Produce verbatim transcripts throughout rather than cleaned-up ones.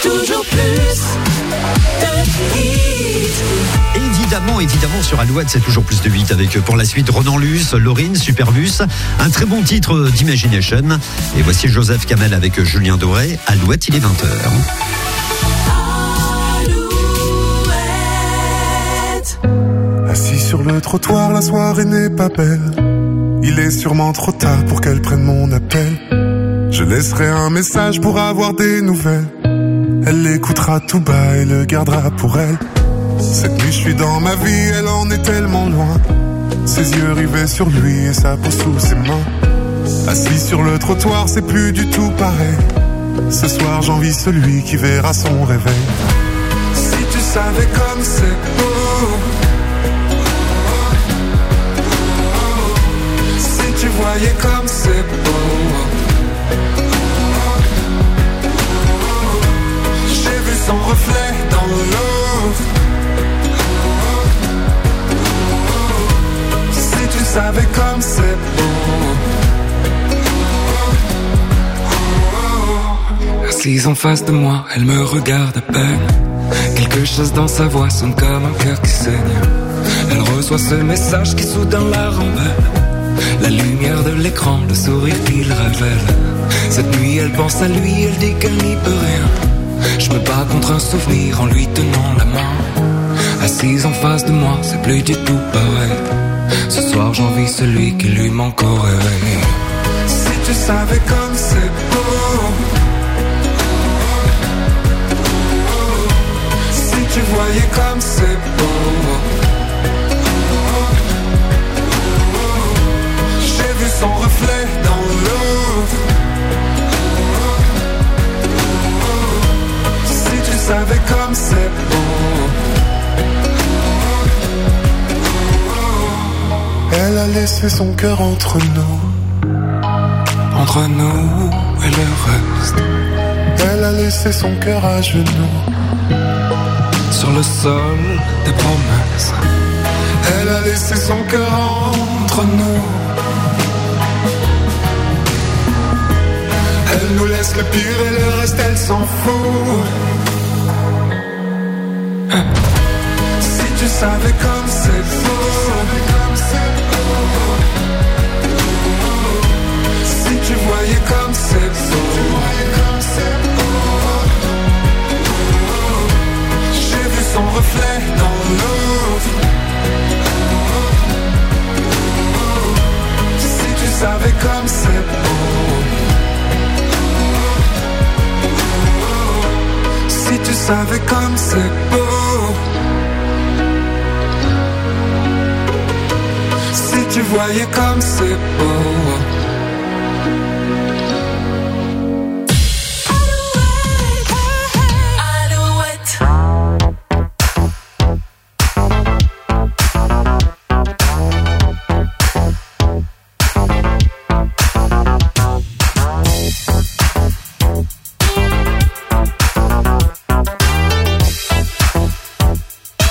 toujours plus de hits. Évidemment, évidemment, sur Alouette, c'est toujours plus de huit avec pour la suite Ronan Luce, Laurine, Superbus, un très bon titre d'Imagination. Et voici Joseph Kamel avec Julien Doré. Alouette, il est vingt heures. Assis sur le trottoir, la soirée n'est pas belle. Il est sûrement trop tard pour qu'elle prenne mon appel. Je laisserai un message pour avoir des nouvelles. Elle l'écoutera tout bas et le gardera pour elle. Cette nuit je suis dans ma vie, elle en est tellement loin. Ses yeux rivés sur lui et sa peau sous ses mains. Assis sur le trottoir, c'est plus du tout pareil. Ce soir j'envie celui qui verra son réveil. Si tu savais comme c'est beau, si tu voyais comme c'est beau, j'ai vu son reflet dans l'eau. Si tu savais comme c'est beau. Assise en face de moi, elle me regarde à peine. Quelque chose dans sa voix sonne comme un cœur qui saigne. Elle reçoit ce message qui soudain la rend belle. La lumière de l'écran, le sourire qu'il révèle. Cette nuit elle pense à lui, elle dit qu'elle n'y peut rien. Je me bats contre un souvenir en lui tenant la main. Assise en face de moi, c'est plus du tout pareil. Ce soir j'envie celui qui lui manque au réveil. Si tu savais comme c'est beau, si tu voyais comme c'est beau, j'ai vu son reflet dans l'eau. Si tu savais comme c'est beau. Elle a laissé son cœur entre nous, entre nous et le reste. Elle a laissé son cœur à genoux, sur le sol des promesses. Elle a laissé son cœur entre nous. Elle nous laisse le pire et le reste elle s'en fout. Si tu savais comme c'est beau, si tu voyais comme c'est beau, j'ai vu son reflet dans l'eau. Si tu savais comme c'est beau, si tu savais comme c'est beau, si tu voyais comme c'est beau.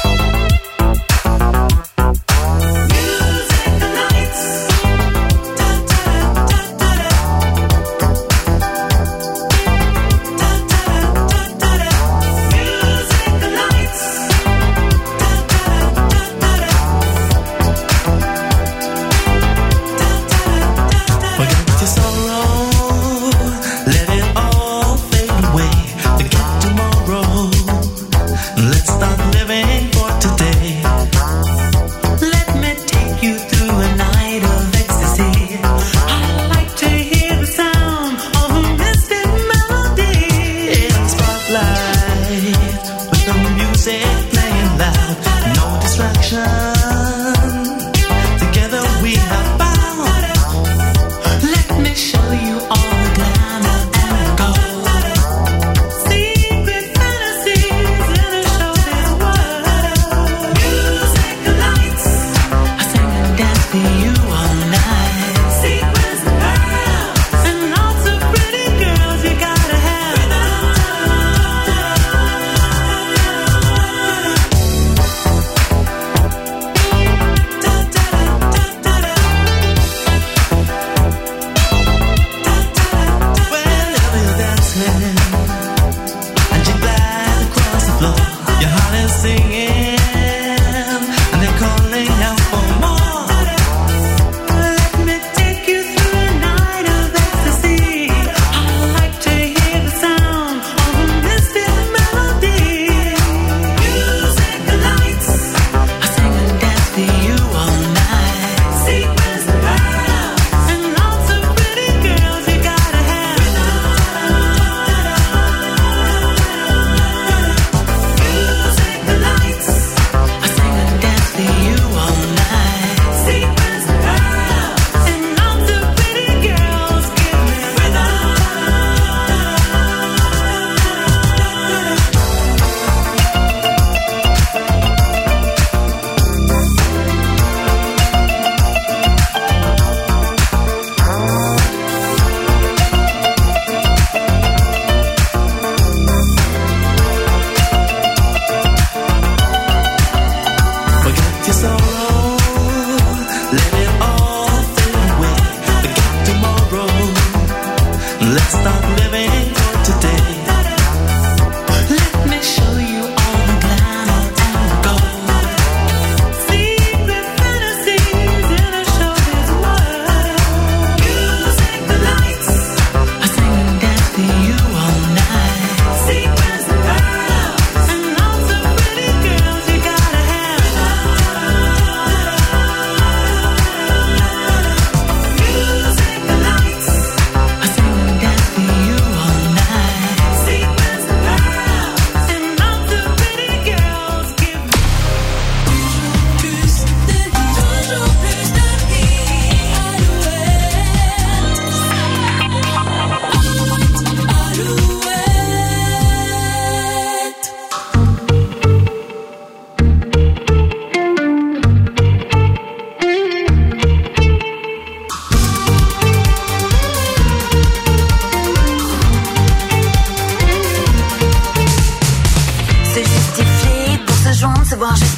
Music, the nights.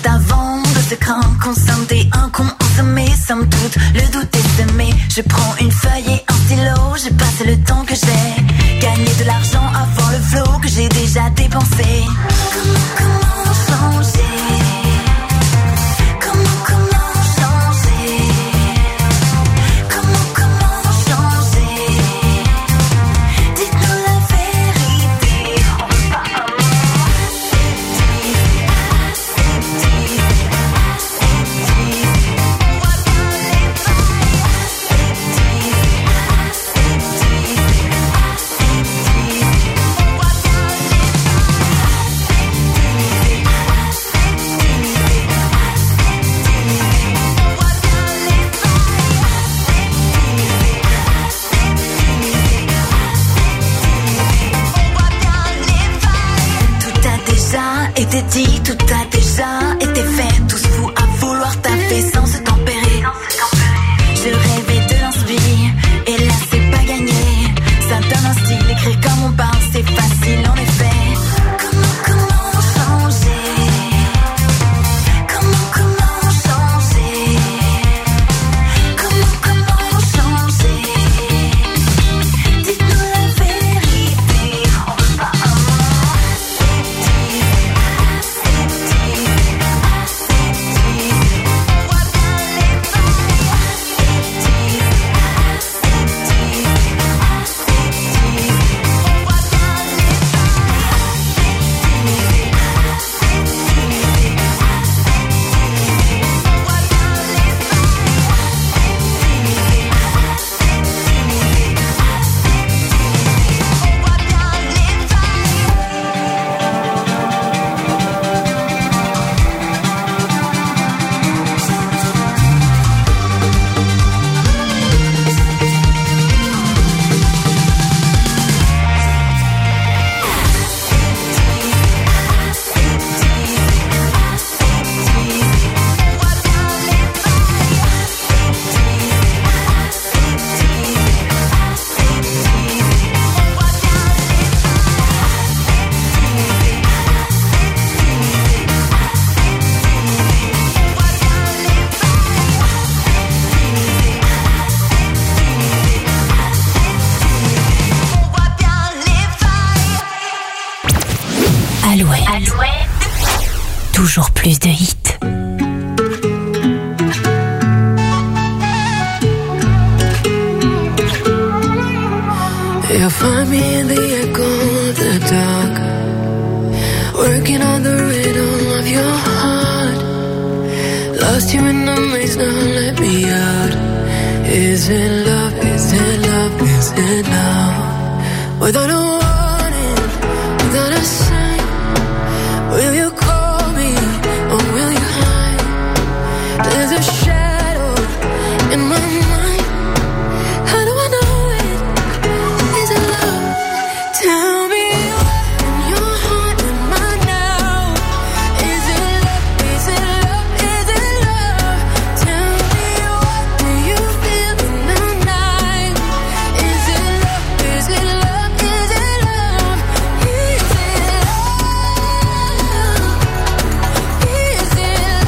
juste avant de se craindre qu'on scindé, un con ensemé, somme toute, le doute est semé. Je prends une feuille et un stylo, je passe le temps que j'ai gagné de l'argent avant le flot que j'ai déjà dépensé. Comment, comment changer? Comment, comment changer? Comment, comment changer? Dites-nous la vérité. On veut pas un mot. Été dit, tout a déjà été fait. Tous fous à vouloir taper sans se tempérer. Je rêvais de l'inspire, et là c'est pas gagné. Ça donne un style, écrire comme on parle, c'est facile en effet. Comment, comment changer? Comment, comment changer? Comment, comment changer? Dites-nous la vérité, on veut pas un mot. Toujours plus de hits. You'll find me in the echo of the dark, working on the rhythm of your heart. Lost you in the maze, now let me out. Is it love, is it love, is it love? Without a warning, without a sign, will you call me or will you hide? There's a shadow in my mind. How do I know it? Is it love? Tell me what in your heart am I now? Is it love? Is it love? Is it love? Tell me what do you feel in the night? Is it love? Is it love? Is it love? Is it love? Is it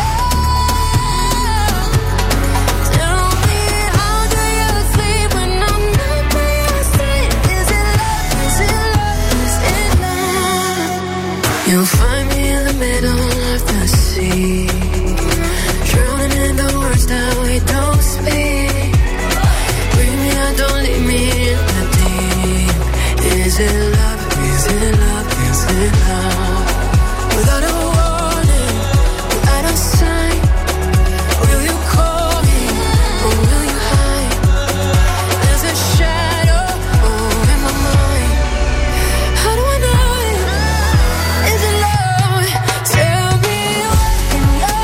love? Tell me how do you sleep when I'm not by your side? Is it love? Is it love? Is it love? You'll find me in the middle of the sea, drowning in the words that we don't speak. Bring me out, don't leave me in the deep. Is it love? Is it love? Is it love? Without a warning, without a sign, will you call me or will you hide? There's a shadow oh, in my mind. How do I know it? Is it love? Tell me what in your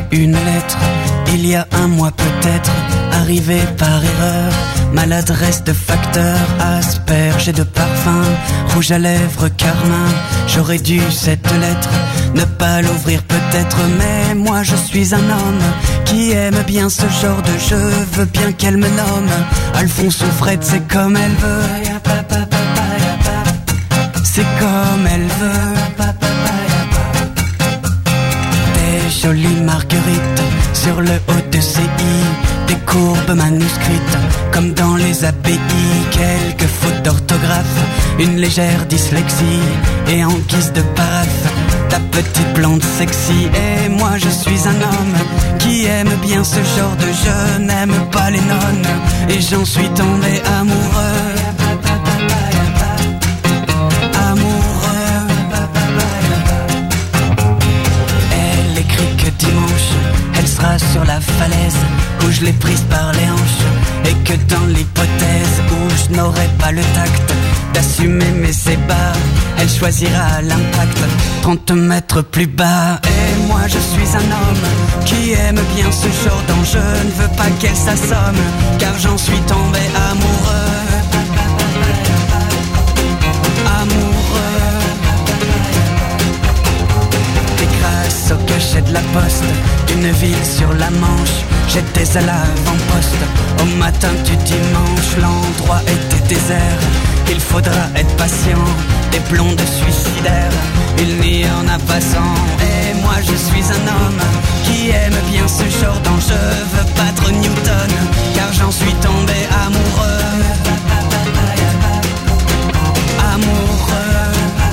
une lettre, il y a un mois peut-être, arrivé par erreur. Maladresse de facteur, asperge et de parfum, rouge à lèvres, carmin. J'aurais dû cette lettre ne pas l'ouvrir peut-être, mais moi je suis un homme qui aime bien ce genre de jeu. Veux bien qu'elle me nomme Alphonse ou Fred, c'est comme elle veut. C'est comme elle veut. Des jolies marguerites sur le haut de ses i, des courbes manuscrites comme dans les abbayes, quelques fautes d'orthographe, une légère dyslexie, et en guise de paraphe, ta petite plante sexy. Et moi je suis un homme qui aime bien ce genre de jeu, n'aime pas les nonnes, et j'en suis tombé amoureux. Sur la falaise où je l'ai prise par les hanches, et que dans l'hypothèse où je n'aurai pas le tact d'assumer mes ébats, elle choisira l'impact trente mètres plus bas. Et moi je suis un homme qui aime bien ce genre d'enjeu, ne veux pas qu'elle s'assomme car j'en suis tombé amoureux. Amoureux. Des grâces au cachet de la poste d'une ville sur la Manche, j'étais à l'avant-poste au matin du dimanche. L'endroit était désert, il faudra être patient, des blondes suicidaires, il n'y en a pas cent. Et moi je suis un homme qui aime bien ce genre d'enjeu, veux battre Newton car j'en suis tombé amoureux. Amoureux.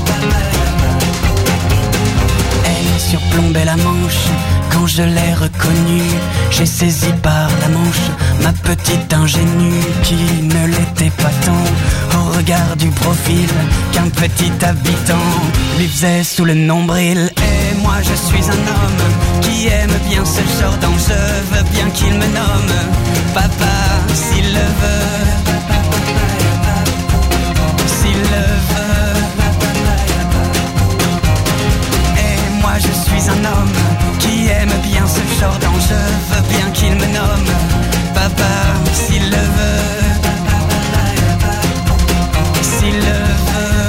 Elle surplombait la Manche. Quand je l'ai reconnue, j'ai saisi par la manche ma petite ingénue qui ne l'était pas tant au regard du profil qu'un petit habitant lui faisait sous le nombril. Et moi je suis un homme qui aime bien ce genre d'enjeu, veux bien qu'il me nomme papa s'il le veut, s'il le veut. Et moi je suis un homme qui aime bien ce genre d'enjeu, veux bien qu'il me nomme papa s'il le veut, s'il le veut.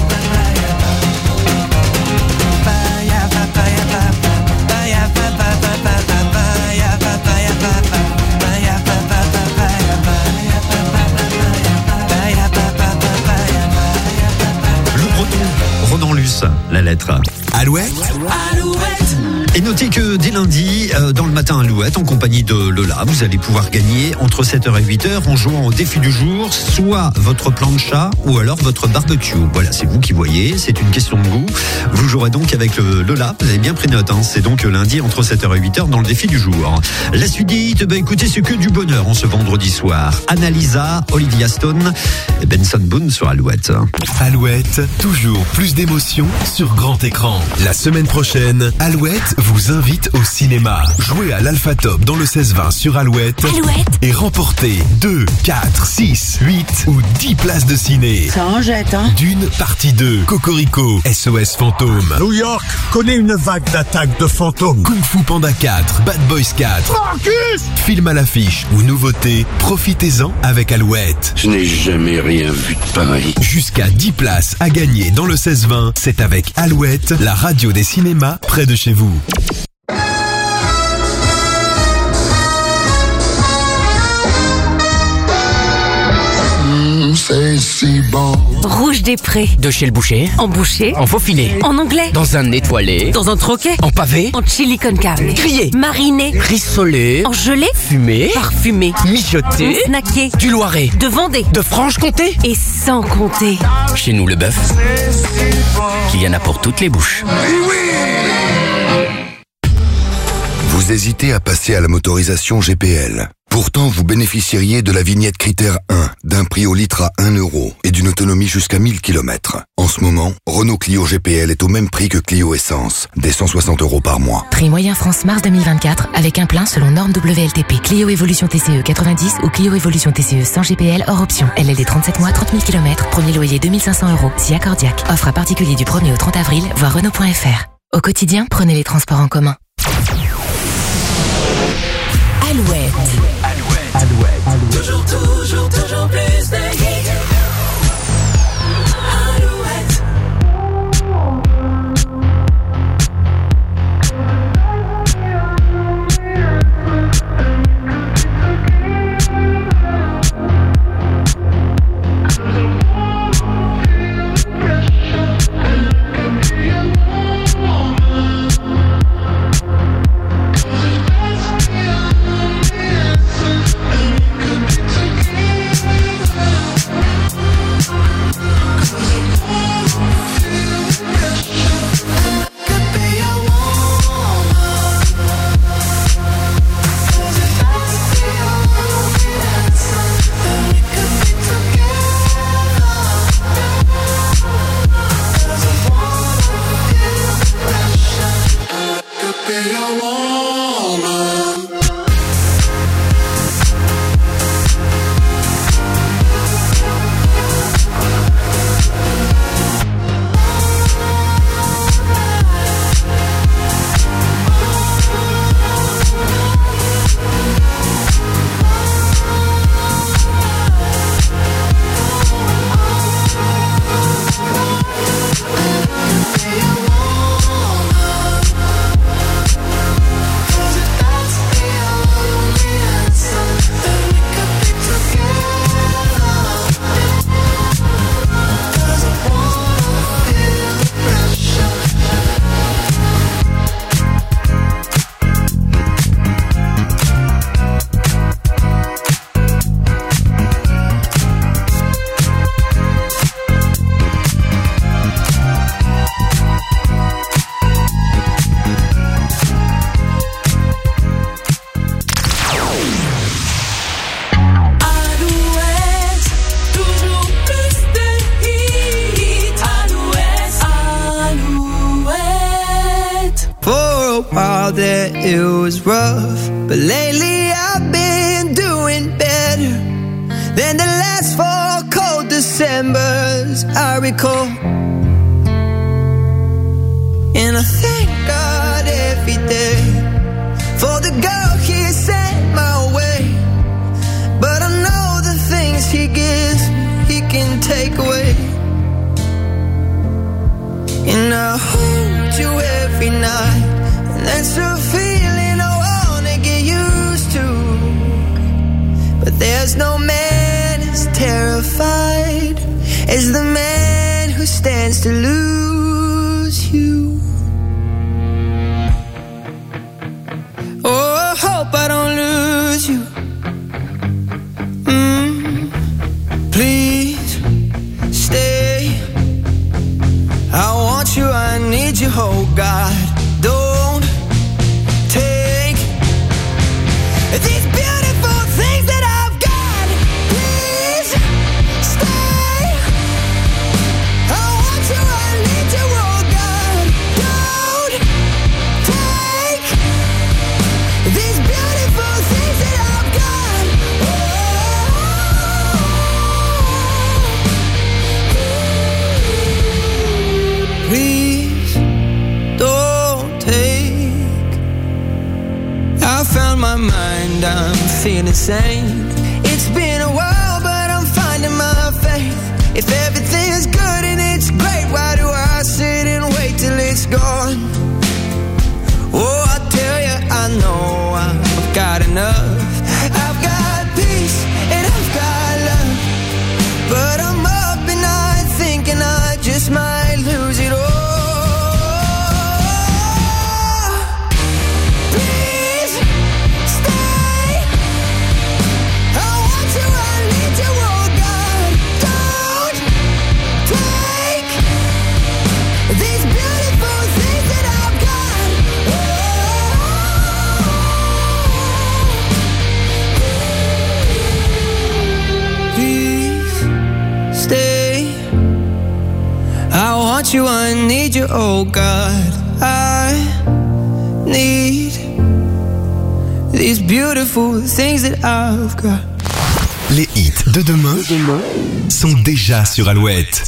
Le breton, Ronan Luce, la lettre. Alouette. Alouette. Et notez que dès lundi, euh, dans le matin Alouette, en compagnie de Lola, vous allez pouvoir gagner entre sept heures et huit heures en jouant au défi du jour, soit votre plancha ou alors votre barbecue. Voilà, c'est vous qui voyez, c'est une question de goût. Vous jouerez donc avec le Lola, vous avez bien pris note, hein, c'est donc lundi entre sept heures et huit heures dans le défi du jour. La suite des hits, bah écoutez, c'est que du bonheur en ce vendredi soir. Annalisa, Olivia Stone et Benson Boone sur Alouette. Alouette, toujours plus d'émotions sur grand écran. La semaine prochaine, Alouette vous invite au cinéma. Jouez à l'Alpha Top dans le seize vingt sur Alouette, Alouette. Et remportez deux, quatre, six, huit ou dix places de ciné. Ça en jette, hein. Dune partie deux, Cocorico, S O S Fantôme. New York connaît une vague d'attaques de fantômes. Kung Fu Panda quatre, Bad Boys quatre. Marcus! Film à l'affiche ou nouveauté, profitez-en avec Alouette. Je n'ai jamais rien vu de pareil. Jusqu'à dix places à gagner dans le seize vingt, c'est avec Alouette, la radio des cinémas près de chez vous. C'est si bon. Rouge des Prés. De chez le boucher. En boucher. En faufilet. En anglais. Dans un étoilé. Dans un troquet. En pavé. En chili con carne. Grillé. Mariné. Rissolé. En gelée. Fumé. Parfumé. Mijoté. Snacké. Du Loiret. De Vendée. De Franche-Comté. Et sans compter. Chez nous, le bœuf, il y en a pour toutes les bouches. Vous hésitez à passer à la motorisation G P L. Pourtant, vous bénéficieriez de la vignette critère un, d'un prix au litre à un euro et d'une autonomie jusqu'à mille kilomètres. En ce moment, Renault Clio G P L est au même prix que Clio Essence, des cent soixante euros par mois. Prix moyen France mars deux mille vingt-quatre avec un plein selon norme W L T P. Clio Evolution T C E quatre-vingt-dix ou Clio Evolution T C E sans G P L hors option. L L D trente-sept mois, trente mille kilomètres, premier loyer deux mille cinq cents euros, si accordiaque. Offre à particulier du premier au trente avril, voir Renault point F R. Au quotidien, prenez les transports en commun. Alouette. Alouette. Alouette. Toujours, toujours, toujours plus de hits. Alouette. It was rough, but lately I've been doing better than the last four cold Decembers I recall. And I thank God every day for the girl He sent my way. But I know the things He gives, He can take away. And I hold you every night, and that's a feeling I wanna get used to. But there's no man as terrified as the man who stands to lose you. Oh, I hope I don't lose you. Mm, please stay. I want you, I need you, oh God. Don't take these beautiful things that I've got. Please stay. I want you, I need you, oh God. Don't take these beautiful things that I've got. Oh. Please don't take. I found my mind, I'm feeling sane. It's been a while, but I'm finding my faith. If everything's good and it's great, why do I sit and wait till it's gone? Oh, I tell you, I know I've got enough. I've got peace and I've got love, but I'm up at night thinking I just might lose it all. You, I need you, oh God. I need these beautiful things that I've got. Les hits de demain sont déjà sur Alouette.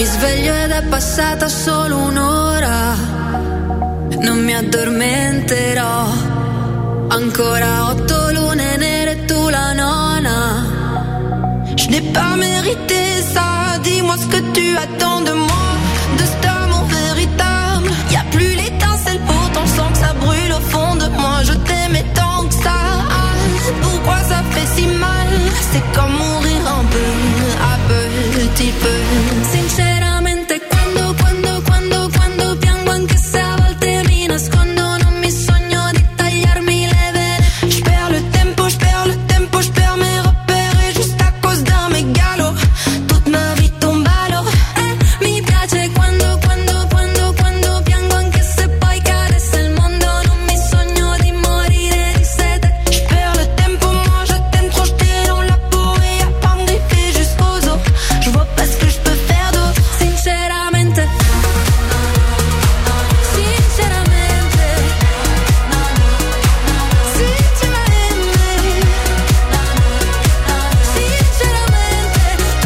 Mi sveglio ed è passata solo un'ora, non mi addormenterò. Ancora otto lune nere, tu la nona. Je n'ai pas mérité ça, dis-moi ce que tu attends de moi, de cet amour véritable. Y'a plus l'étincelle, pourtant je sens que ça brûle au fond de moi. Je t'aimais tant que ça, pourquoi ça fait si mal? C'est comme mourir un peu, à petit peu. Sinceramente quando, quando, quando, quando piango, anche se a volte mi nascondo, non mi sogno di tagliarmi le vene. Je perds le tempo, je perds le tempo, je perds mes repères, et juste à cause d'un mégalo, toute ma vie tombe à l'eau. Eh, mi piace quando, quando, quando, quando piango, anche se poi cadesse il mondo, non mi sogno di morire di sete. Je perds le tempo, moi je t'aime trop, je t'ai dans la peau, et y'a pas me griffer jusqu'aux os. Je vois pas ce que je peux faire d'autre, sinceramente. Sinceramente, si tu m'as aimé, sinceramente,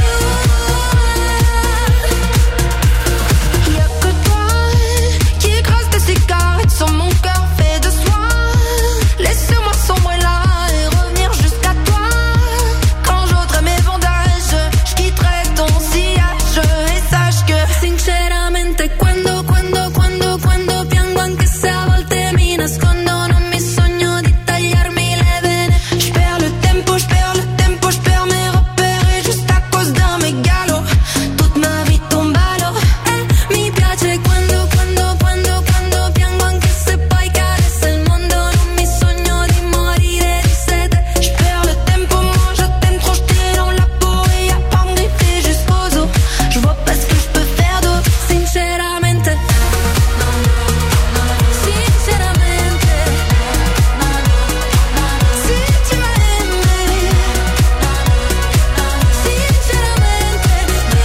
tu. Y'a que toi qui écrase tes cigarettes sur mon cœur fait de soie. Laisse-moi sombrer là et revenir jusqu'à toi. Quand j'ôterai mes bandages, je quitterai ton sillage, et sache que sinceramente quando, quando, quando, quando piango, anche se a volte mi nascondo, non mi sogno di tagliarmi le vene. Je perds le tempo, je perds le tempo, je perds mes repères, et juste à cause d'un mégalo, toute ma vie tombe à l'eau. Eh, mi piace quando, quando, quando, quando piango, anche se poi cadesse il mondo, non mi sogno di morire di sete. Je perds le tempo, moi je t'aime trop, je t'ai dans la peau, et y'a pas me griffer jusqu'aux os. Je vois pas ce que je peux faire d'autre, sinceramente. Sinceramente, si tu m'as aimé, sinceramente, tu.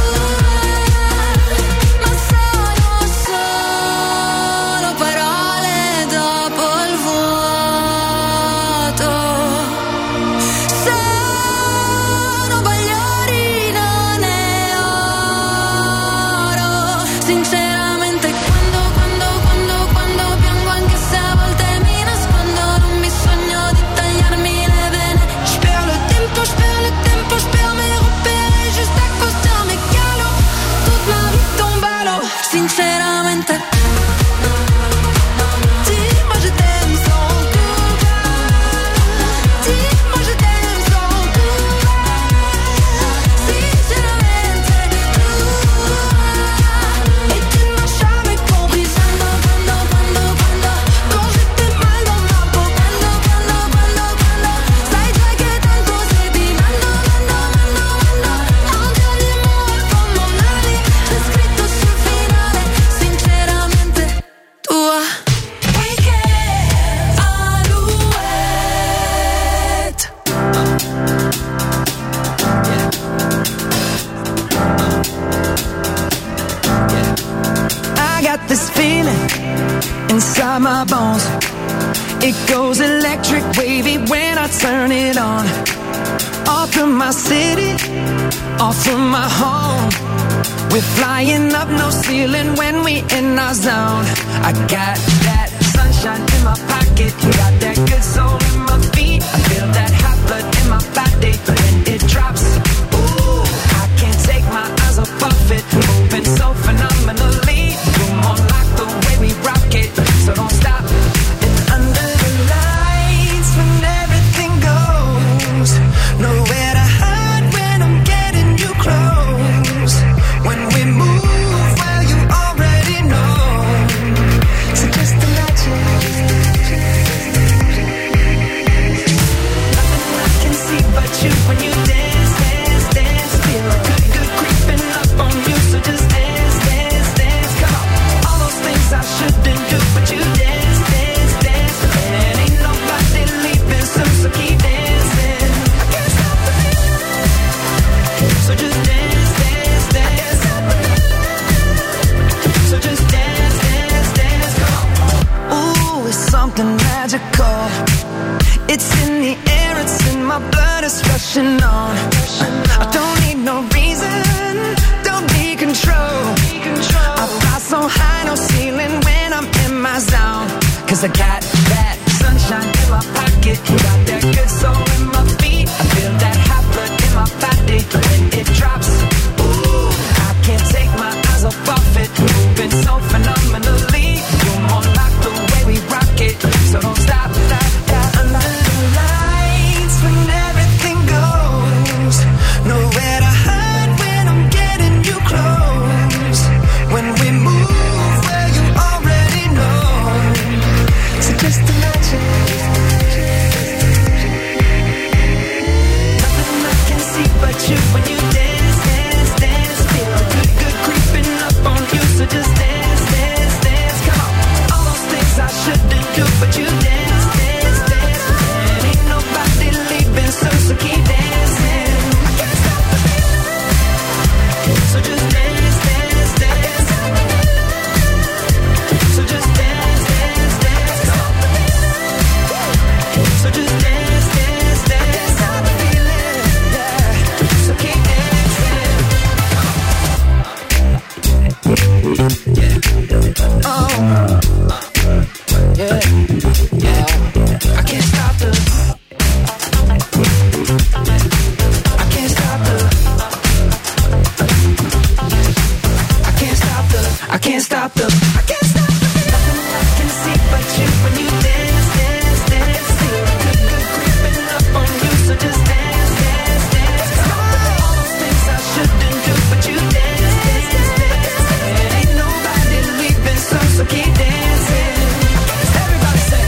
Ma sono solo parole dopo il vuoto. Sono bagliorina oro. Sinceramente quando, quando, quando, quando piango, anche se a volte mi nascondo, non mi sogno di tagliarmi le vene. Je perds le tempo, je perds le tempo, je perds mes repères, juste à cause d'un mégalo, toute ma vie tombe à l'eau. Sinceramente, dis-moi je t'aime sans courage, dis-moi je t'aime sans courage, sinceramente, tu. Et tu ne m'as jamais compris, quando, quando, quando, quando, quand j'étais mal dans ma peau, quando, quando, quando, quando, sai già che tanto sei di mando, mando, mando, mando, anche di amore come navi, c'è scritto sul finale, sinceramente, tua. Weekend Alouette. I got this feeling inside my bones. It goes electric wavy when I turn it on. Off from my city, off from my home. We're flying up, no ceiling when we in our zone. I got that sunshine in my pocket, got that good soul in my feet. I feel that hot blood in my body when it drops. Ooh, I can't take my eyes off of it, moving so phenomenally. Boom on like the way we rock it, so don't stop. And under the lights when everything goes, nowhere to hide when I'm getting you close. When we move, well you already know. So just imagine. Nothing I can see but you when you dance, dance, dance. Feel good, good creeping up on you. So just dance, dance, dance. Come on. All those things I shouldn't do, but you dance, dance, dance. And ain't nobody leaving soon, so keep dancing. I can't stop the feeling. So just dance, dance, dance. I can't stop the feeling. So just dance, dance, dance. Come on. Ooh, it's something magical. It's in the air, it's in my blood, it's rushing on. I don't need no reason, don't be control. 'cause I got that sunshine in my pocket, got that good soul in my feet. I feel that hot blood in my body when it drops. Ooh, I can't take my eyes off of it, moving so phenomenally. You're more like the way we rock it, so don't stop, stop, stop. Under the lights when everything goes, nowhere to hide when I'm getting you close. When we move where you already know, so just imagine. Nothing I can see but you when you dance, dance, dance. Feel the good, good creeping up on you, so just dance, dance, dance. Come on, all those things I shouldn't do, but you dance, dance, dance. And ain't nobody leaving, so so keep dancing. I can't stop the feeling, so just dance, dance, dance. So just dance, dance, dance. So just dance, dance, dance. I can't stop the feeling, yeah. So keep dancing. Yeah. Oh. Yeah. Yeah. I can't stop the. I can't stop the. I can't stop the. I can't stop the. I can't stop the. Nothing I can see but you when you dance, dance, dance. Feel the good, good creeping up on you, so just dance, dance, dance. All those things I shouldn't do, but you dance, dance, dance. And ain't nobody leaving, so so keep dancing. Everybody say.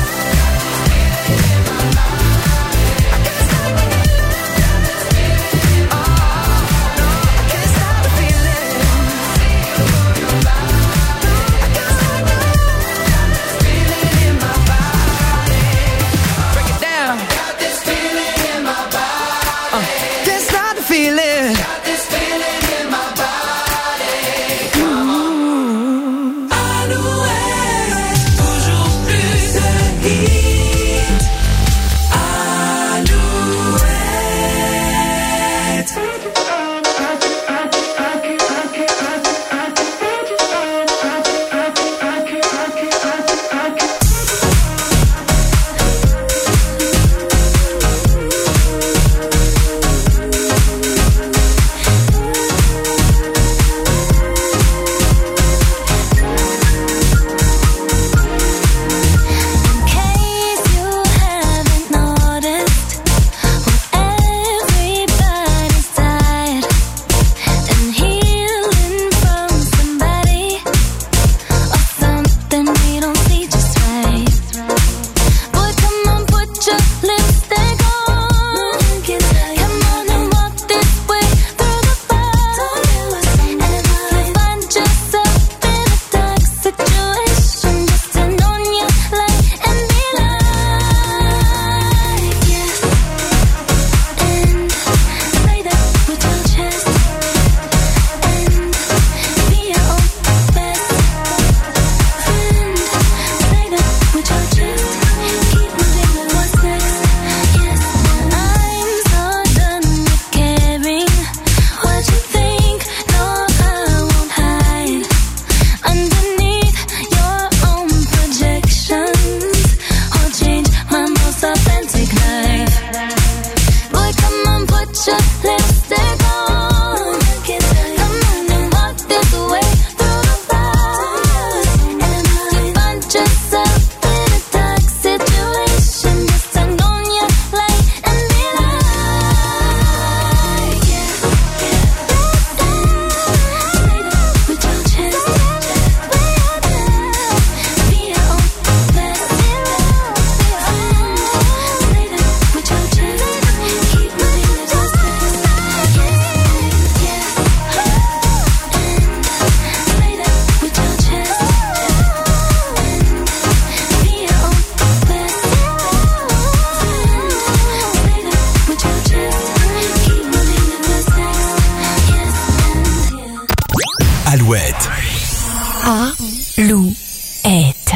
Alouette.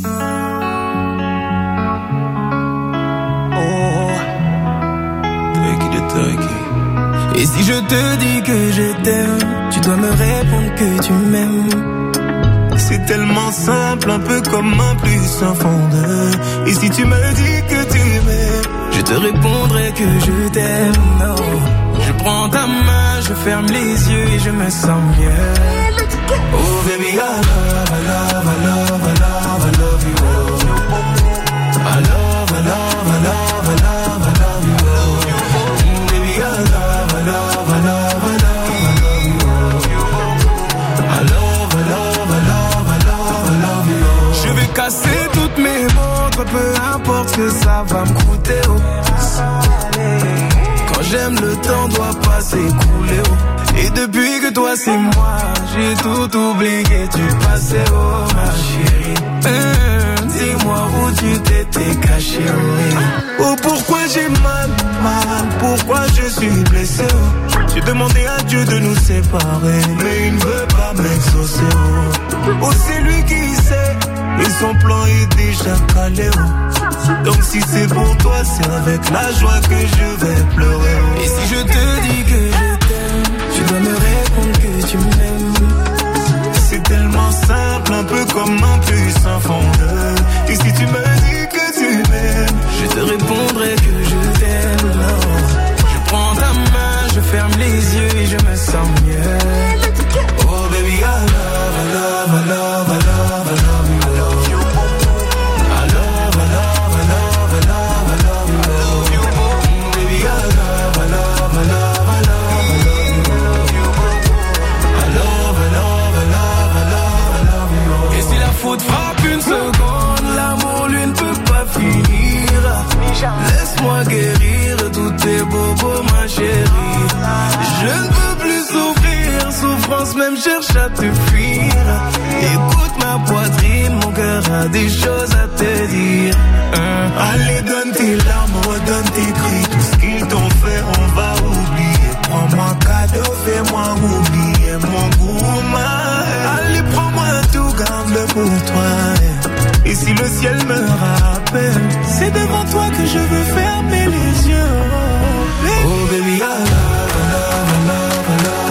Et si je te dis que je t'aime, tu dois me répondre que tu m'aimes. C'est tellement simple, un peu comme un plus un fondeur. Et si tu me dis que tu m'aimes, je te répondrai que je t'aime. No. Je prends ta main, je ferme les yeux et je me sens mieux. Oh baby, I love, I love, I love, I love, I love you. I love, I love, I love, I love, I love you. Baby, I love, I love, I love, I love, I love you. I love, I love, I love, I love, I love you. Je vais casser toutes mes montres, peu importe ce que ça va me coûter. Oh. Quand j'aime, le temps doit pas s'écouler. Oh. Et depuis que toi c'est moi, j'ai tout oublié du passé. Oh ma chérie, mmh, dis-moi où tu t'étais caché. Oh, oh pourquoi j'ai mal, mal, pourquoi je suis blessé. Oh. J'ai demandé à Dieu de nous séparer, mais il ne veut pas m'exaucer. Oh, oh c'est lui qui sait, et son plan est déjà calé. Oh. Donc si c'est pour toi, c'est avec la joie que je vais pleurer. Oh. Et si je te dis que je t'aime, tu dois me répondre que tu m'aimes. C'est tellement simple, un peu comme un puissant fondeur. Et si tu me dis que tu m'aimes, je te répondrai que je t'aime. Non. Je prends ta main, je ferme les yeux et je me sens mieux. Oh baby, I love, I love, I love, I love, I love you. I love you. I love, I love, I love, I love, I love you. Baby, I love, I love, I love. Faute frappe une seconde, l'amour lui ne peut pas finir. Laisse-moi guérir tous tes bobos ma chérie. Je ne peux plus souffrir, souffrance même cherche à te fuir. Écoute ma poitrine, mon cœur a des choses à te dire. hein. Allez donne tes larmes, donne tes cris, tout ce qu'ils t'ont fait on va oublier. Prends-moi un cadeau, fais-moi oublier mon goût. Allez prends-moi tout, garde-le pour toi. Et si le ciel me rappelle, c'est devant toi que je veux fermer les yeux. Oh baby, I love, I love, I love, I love.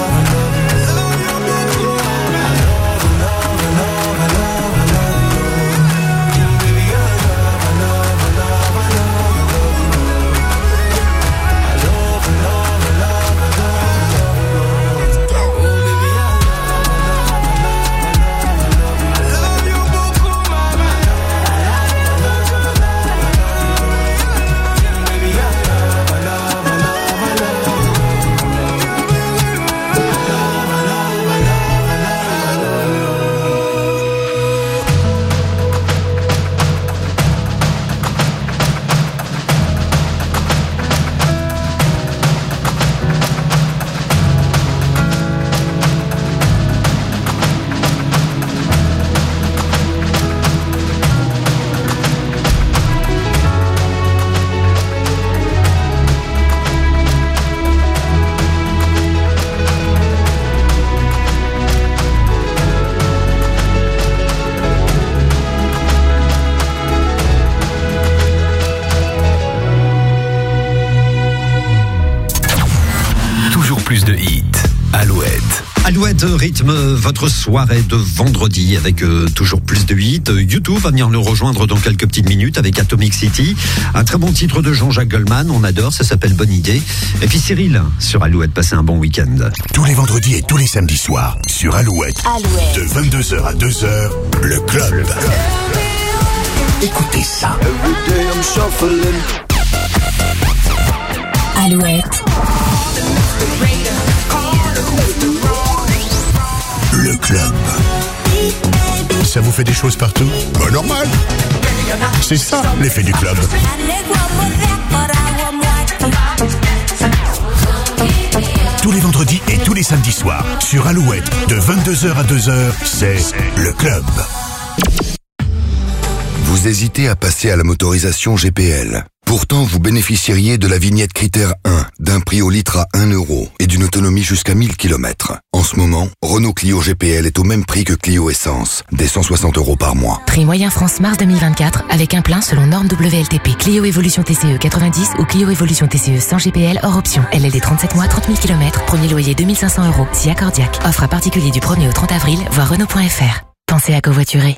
Plus de hits. Alouette. Alouette rythme votre soirée de vendredi avec euh, toujours plus de hits. YouTube va venir nous rejoindre dans quelques petites minutes avec Atomic City. Un très bon titre de Jean-Jacques Goldman, on adore, ça s'appelle Bonne Idée. Et puis Cyril sur Alouette, passez un bon week-end. Tous les vendredis et tous les samedis soirs sur Alouette. Alouette. De vingt-deux heures à deux heures, le club. Écoutez ça. Alouette. Le club. Ça vous fait des choses partout? Bah normal. C'est ça l'effet du club. Tous les vendredis et tous les samedis soirs sur Alouette de vingt-deux heures à deux heures, c'est le club. Vous hésitez à passer à la motorisation G P L. Pourtant, vous bénéficieriez de la vignette critère un, d'un prix au litre à un euro et d'une autonomie jusqu'à mille kilomètres. En ce moment, Renault Clio G P L est au même prix que Clio Essence, des cent soixante euros par mois. Prix moyen France mars deux mille vingt-quatre avec un plein selon norme W L T P. Clio Evolution T C E quatre-vingt-dix ou Clio Evolution T C E sans G P L hors option. L L D trente-sept mois, trente mille kilomètres, premier loyer deux mille cinq cents euros, si accordiaque. Offre à particulier du premier au trente avril, voir Renault point F R. pensez à covoiturer.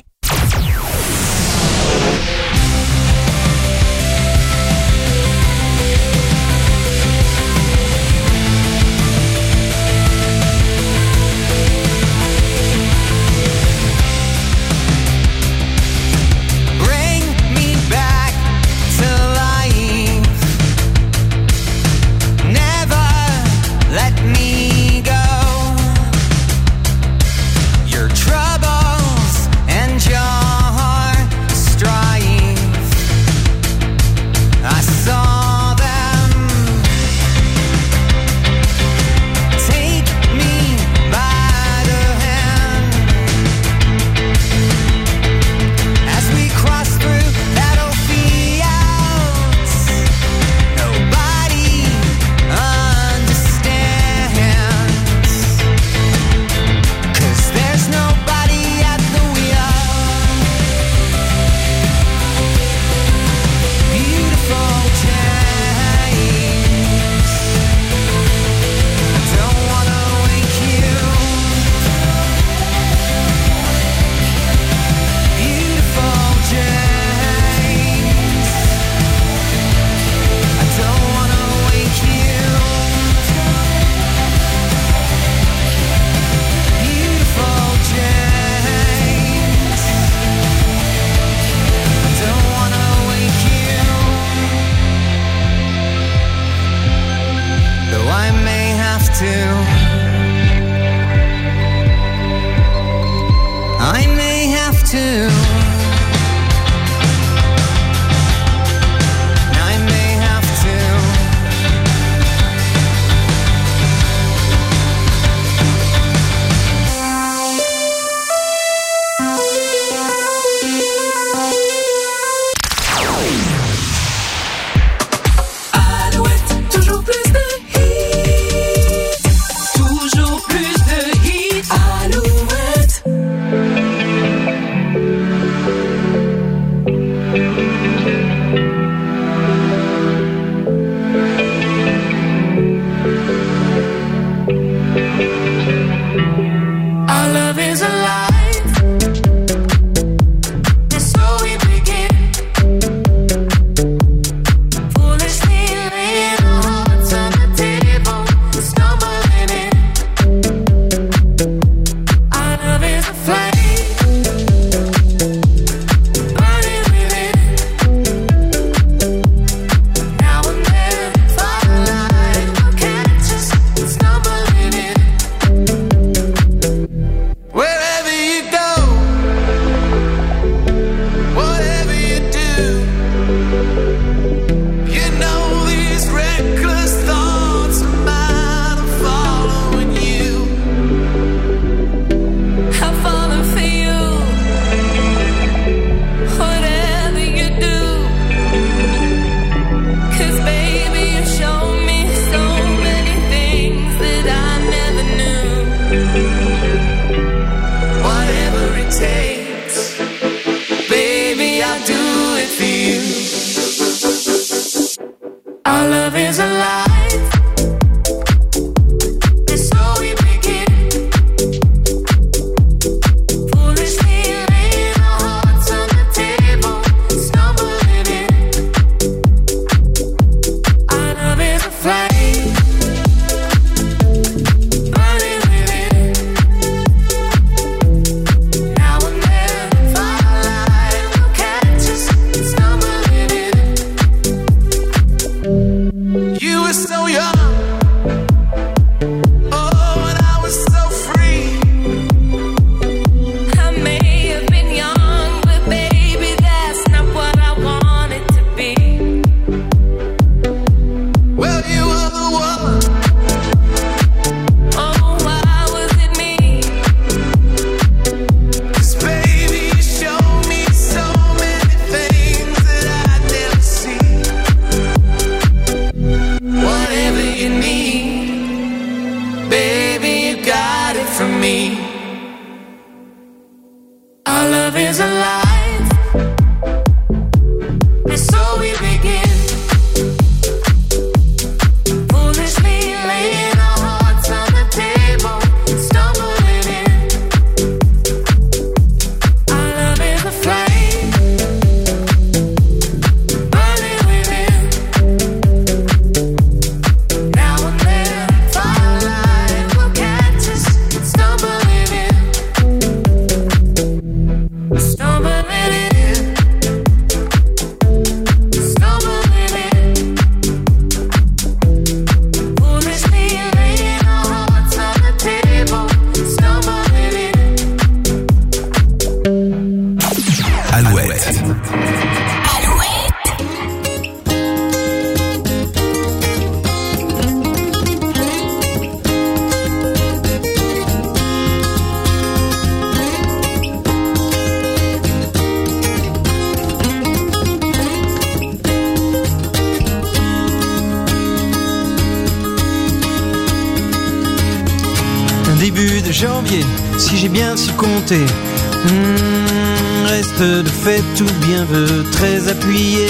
début de janvier, si j'ai bien su compter. Mmh, reste de fait tout bien veut très appuyé.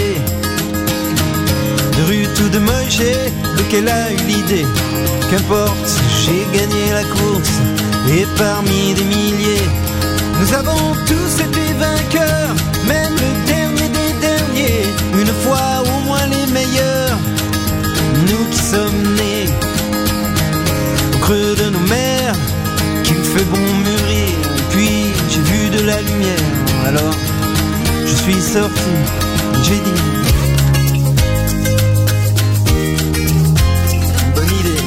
De Ruth ou de Moïse, lequel a eu l'idée? Qu'importe, j'ai gagné la course, et parmi des milliers, nous avons tous été vainqueurs, même le dernier des derniers, une fois au moins les meilleurs. Nous qui sommes nés au creux de nos mers, qu'il fait bon mûrir, puis j'ai vu de la lumière. Alors je suis sorti, j'ai dit bonne idée.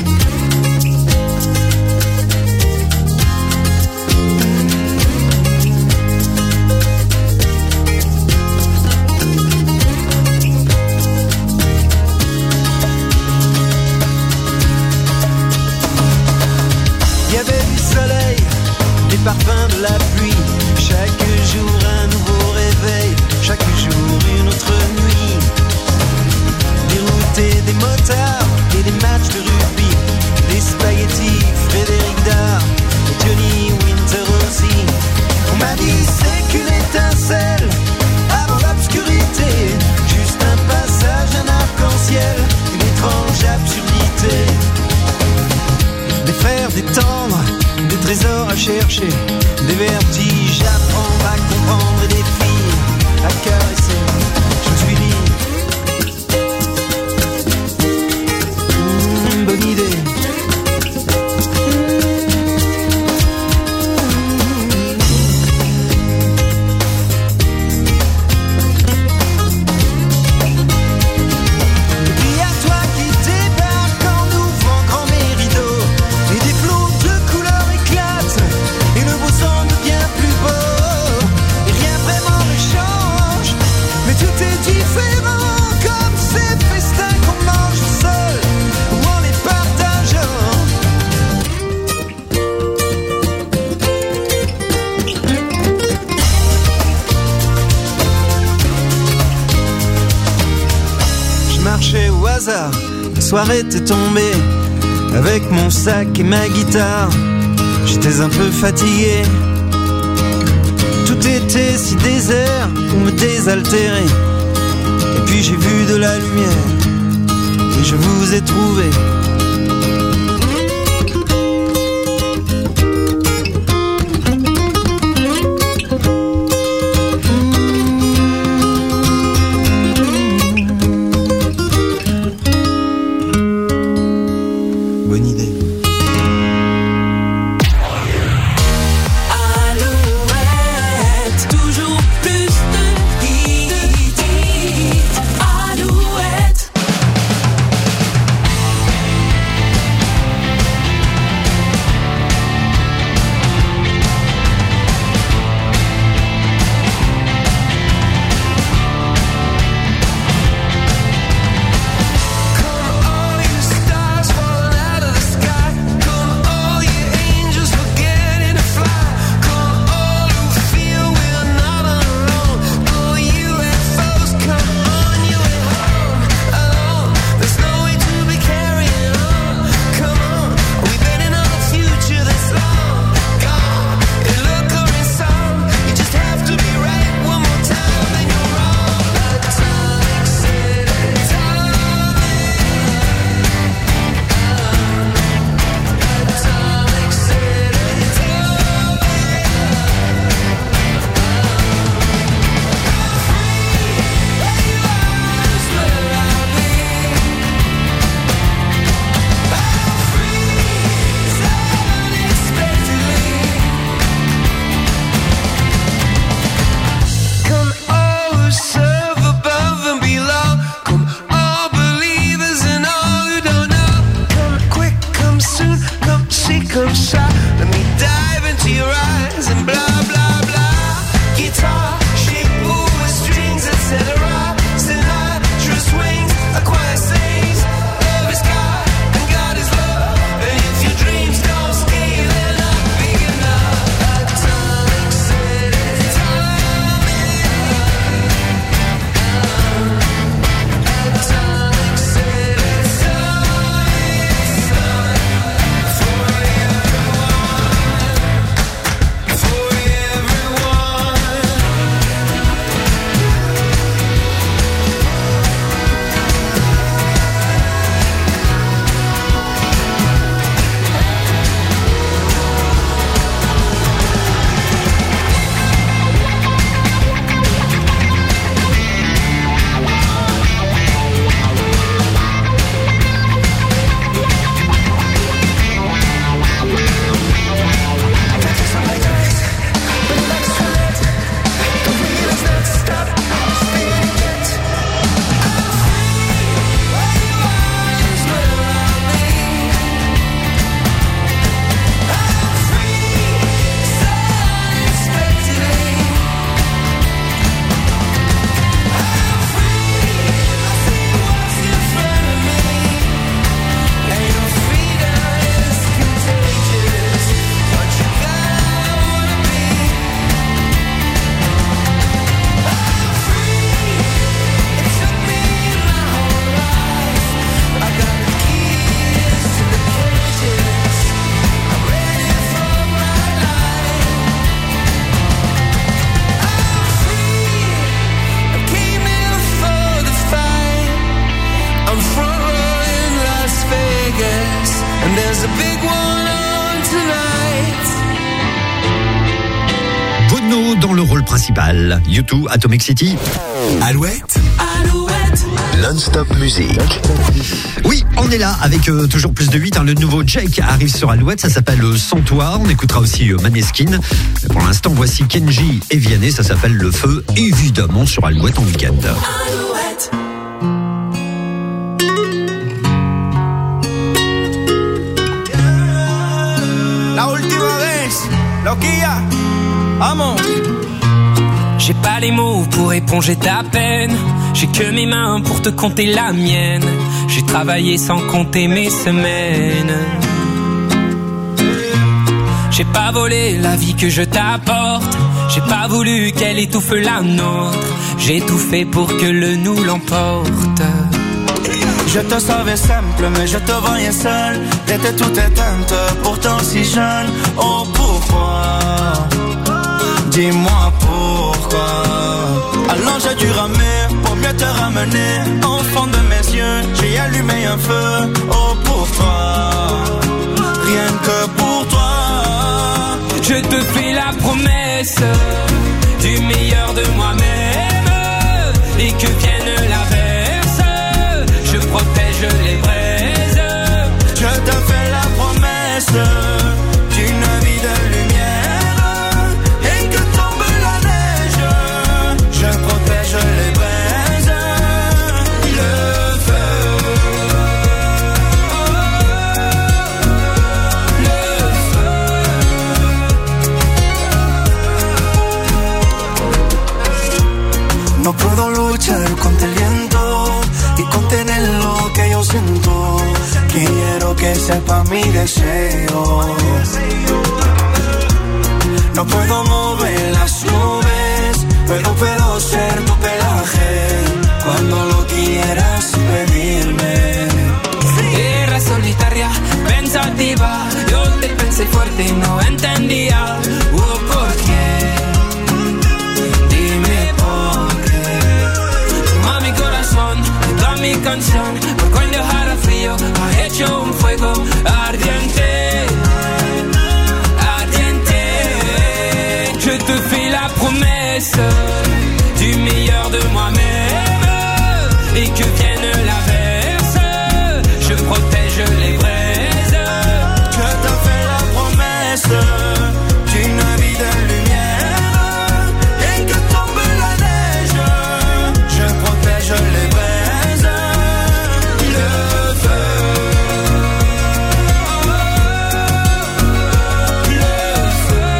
Il y avait du soleil, des parfums de la pluie, chaque jour un nouveau réveil, chaque jour une autre nuit. Des routes et des motards et des matchs de rugby, des spaghettis, Frédéric Dard et Johnny Winter aussi. On m'a dit c'est qu'une étincelle avant l'obscurité, juste un passage, un arc-en-ciel, une étrange absurdité. Des fers, des tendres, des trésors à chercher, des vertiges à prendre, à comprendre et des filles à caresser. Je me suis dit mmh, bonne idée. Et puis à toi qui débarque en ouvrant grand mes rideaux, et des flots de couleurs éclatent, et le beau sang devient plus beau, et rien vraiment ne change, mais tout est différent, comme ces festins qu'on mange seul, ou en les partageant. Je marchais au hasard, la soirée était tombée, avec mon sac et ma guitare, j'étais un peu fatigué. Tout était si désert pour me désaltérer. Et puis j'ai vu de la lumière, et je vous ai trouvé. Bonne idée. Alouette, toujours plus de hits. Alouette. there's a big one on tonight. Bono dans le rôle principal. U deux, Atomic City. Alouette. Alouette. Non-stop musique. Oui, on est là avec euh, toujours plus de huit. Hein, le nouveau Jake arrive sur Alouette. Ça s'appelle euh, Sans toi. On écoutera aussi euh, Maneskin. Pour l'instant, voici Kenji et Vianney. Ça s'appelle Le Feu. Évidemment sur Alouette en week-end. Alouette. La última vez, loquilla, vamos. J'ai pas les mots pour éponger ta peine. J'ai que mes mains pour te compter la mienne. J'ai travaillé sans compter mes semaines. J'ai pas volé la vie que je t'apporte. J'ai pas voulu qu'elle étouffe la nôtre. J'ai tout fait pour que le nous l'emporte. Je te savais simple, mais je te voyais seule. T'étais toute éteinte, pourtant si jeune. Oh pourquoi? Dis-moi pourquoi. Alors j'ai dû ramer pour mieux te ramener. Au fond de mes yeux, j'ai allumé un feu. Oh pour toi, rien que pour toi. Je te fais la promesse du meilleur de moi-même. Et que vienne l'averse, je protège les braises. Je te fais la promesse d'une vie de lumière. Et que tombe la neige, je protège les braises. Le feu, le feu. No puedo luchar contra el viento y contener lo que yo siento. Quiero que sepa mi deseo. No puedo mover las nubes, pero puedo ser tu pelaje cuando lo quieras pedirme. Era solitaria, pensativa. Yo te pensé fuerte y no entendía. Oh, ¿por qué? Dime por qué. Mami corazón, toda mi canción, por cual dejara frío, ha hecho un fuego ardiente, ardiente. Je te fais la promesse du meilleur de moi-même. Et que vienne l'averse, je protège les braises. Je te fais la promesse d'une vie de lumière. Et que tombe la neige, je protège les braises. Le feu, le feu,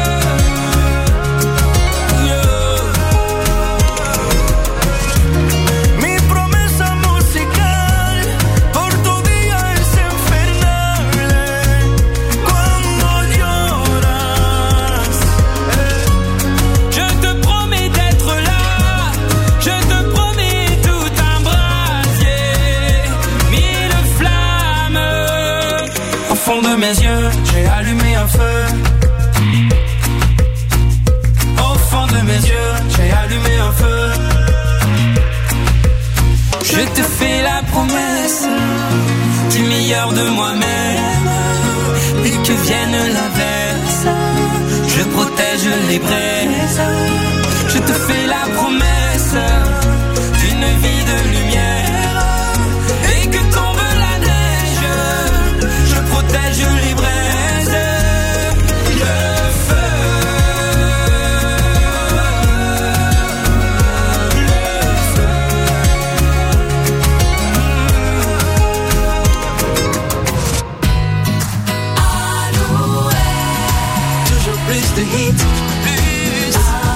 mi promesa musical por tu día es infernal. Cuando lloras, Je te promets d'être là, je te promets tout un brasier, mille flammes. au fond de mes yeux, j'ai allumé un feu. Au fond de mes yeux, j'ai allumé un feu. Je te fais la promesse du meilleur de moi-même. Et que vienne l'averse, je protège les braises. Je te fais la promesse d'une vie de lumière. Et que tombe la neige, je protège les braises. Le feu, le feu. Alouette. Toujours plus de hits, plus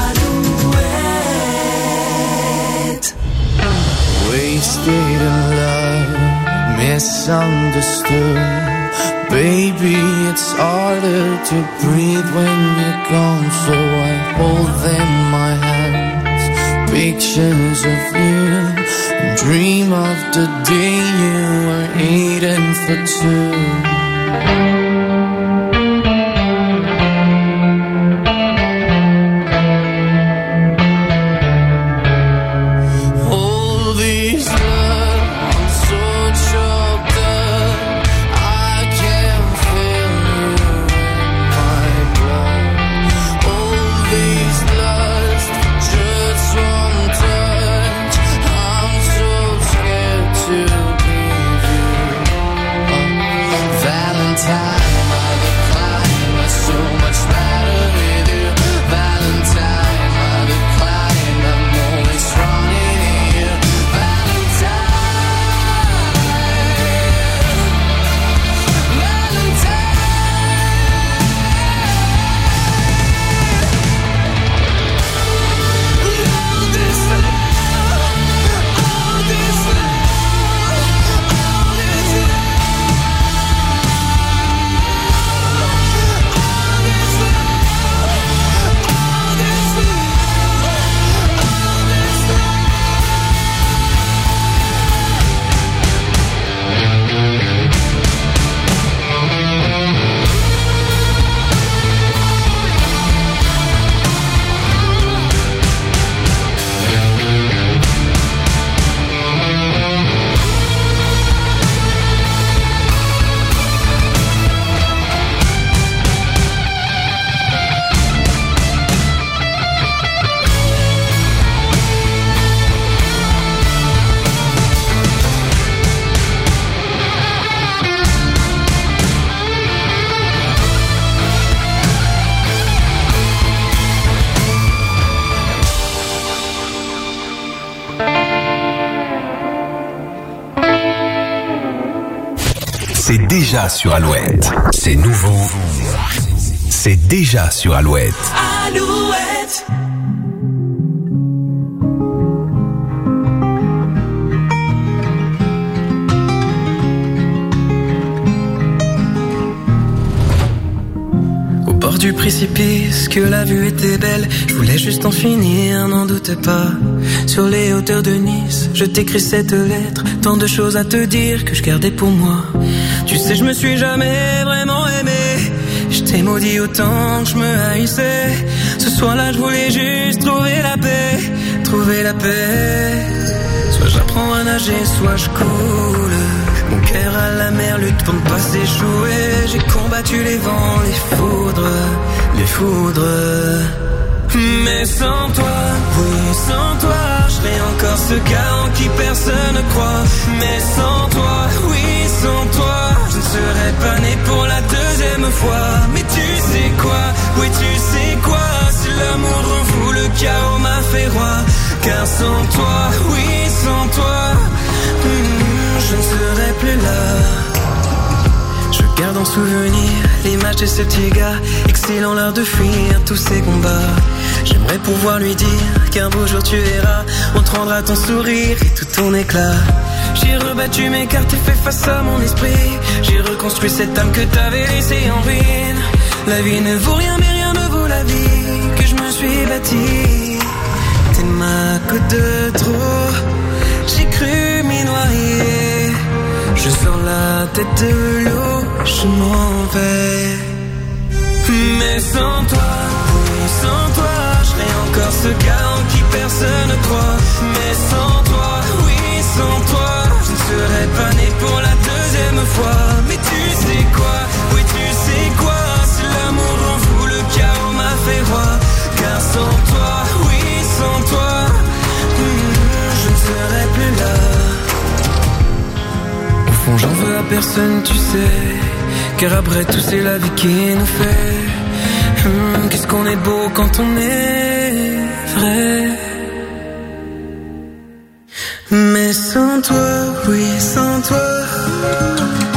Alouette. Wasted in love, misunderstood. Baby, it's harder to breathe when you're gone. So I hold in my hands pictures of you and dream of the day you were eating for two. All these love, I'm so choked up, I can't déjà sur Alouette. C'est nouveau, c'est déjà sur Alouette. Alouette. Au bord du précipice, que la vue était belle, je voulais juste en finir, n'en doute pas. Sur les hauteurs de Nice, je t'écris cette lettre, tant de choses à te dire que je gardais pour moi. Tu sais, je me suis jamais vraiment aimé, je t'ai maudit autant que je me haïssais. Ce soir-là, je voulais juste trouver la paix, trouver la paix. Soit j'apprends à nager, soit je coule. Mon cœur à la mer lutte pour ne pas s'échouer. J'ai combattu les vents, les foudres, les foudres. Mais sans toi, oui, sans toi, je serais encore ce gars en qui personne ne croit. Mais sans toi, oui, sans toi, je ne serais pas né pour la deuxième fois. Mais tu sais quoi, oui, tu sais quoi, si l'amour rend fou, le chaos m'a fait roi. Car sans toi, oui, sans toi, hmm, je ne serais plus là. Je garde en souvenir l'image de ce petit gars, excilant l'heure de fuir tous ces combats. J'aimerais pouvoir lui dire qu'un beau jour tu verras, on te rendra ton sourire et tout ton éclat. J'ai rebattu mes cartes et fait face à mon esprit. J'ai reconstruit cette âme que t'avais laissée en ruine. La vie ne vaut rien mais rien ne vaut la vie que je me suis bâtie. T'es ma côte de trop, j'ai cru m'y noyer. Je sors la tête de l'eau, je m'en vais. Mais sans toi, oui, sans toi, je serais encore ce gars en qui personne ne croit. Mais sans toi, oui, sans toi, je ne serais pas né pour la deuxième fois. Mais tu sais quoi, oui, tu sais quoi, si l'amour rend fou, le chaos m'a fait roi. Car sans toi, oui, sans toi, hmm, je ne serais plus là. Au fond, j'en veux à personne, tu sais, car après tout, c'est la vie qui nous fait. Hum, qu'est-ce qu'on est beau quand on est vrai. Mais sans toi, oui, sans toi,